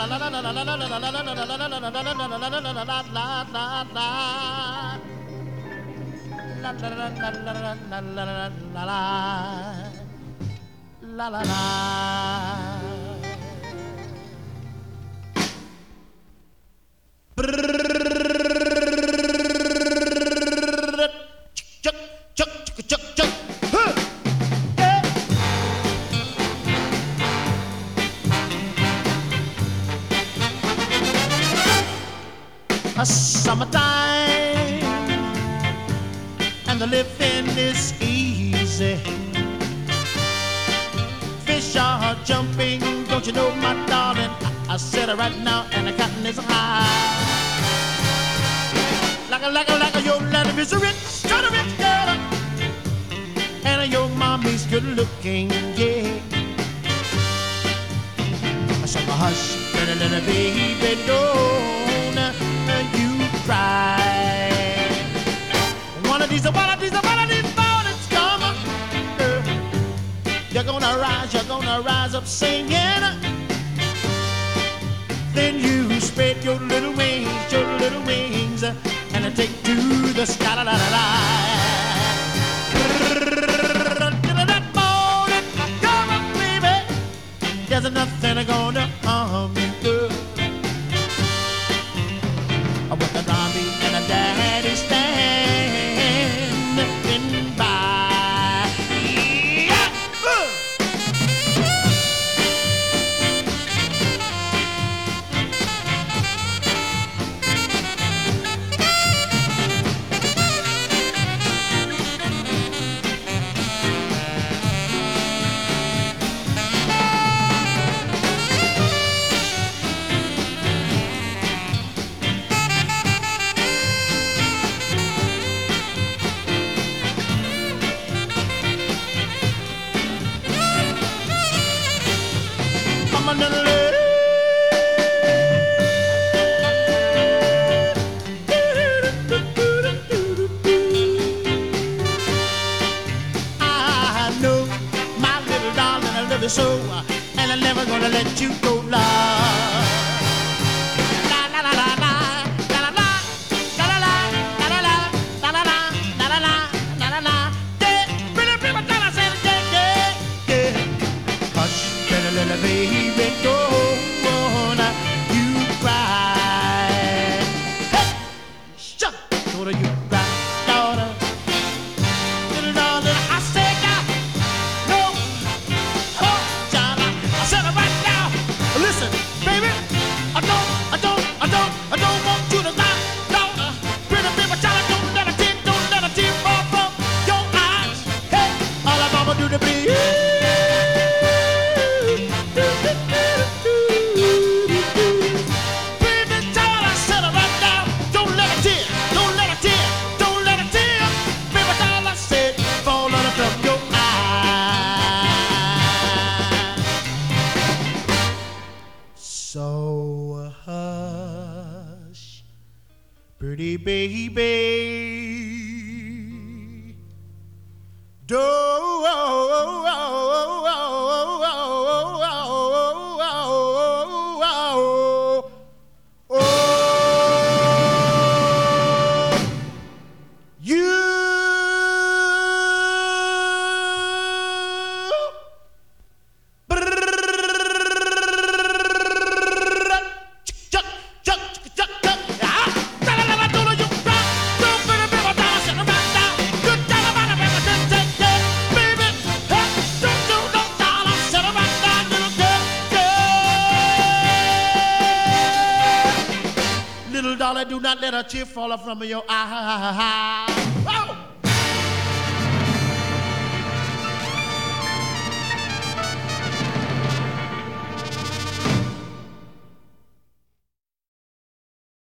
la la la. Chuck, chuck, chuck, chuck, chuck. Huh. A summertime and the living is easy. Fish are jumping, don't you know, my darling? I said it right now, and the cotton is high. Like a, your life is a rich, kind of rich girl, and your mommy's good looking, yeah. I said, hush, little baby, don't you cry. One of these mornings come, you're gonna rise up singing. Then you spread your little wings, and take to the sky. La, la, la, la. That morning, come on, baby. There's nothing gonna harm you, girl. With the mommy and the daddy standing by. Yeah. I know, my little darling, I love you so, and I'm never gonna let you go, love. La la la la la, la la la, la la la, la la la, la la la, la la la, la la la. Yeah, pretty people tell us, yeah, yeah, yeah. Hush, little baby, don't you cry. Hey, shut, don't you cry, daughter. Little darling, I said, no, oh, child, I said it right now. Listen, baby, I don't want you to die, daughter. Pretty baby, child, don't let a tear fall from your eyes. Hey, all I'm gonna do to be. So hush, pretty baby, Little darling, do not let a tear fall from your eye. Oh!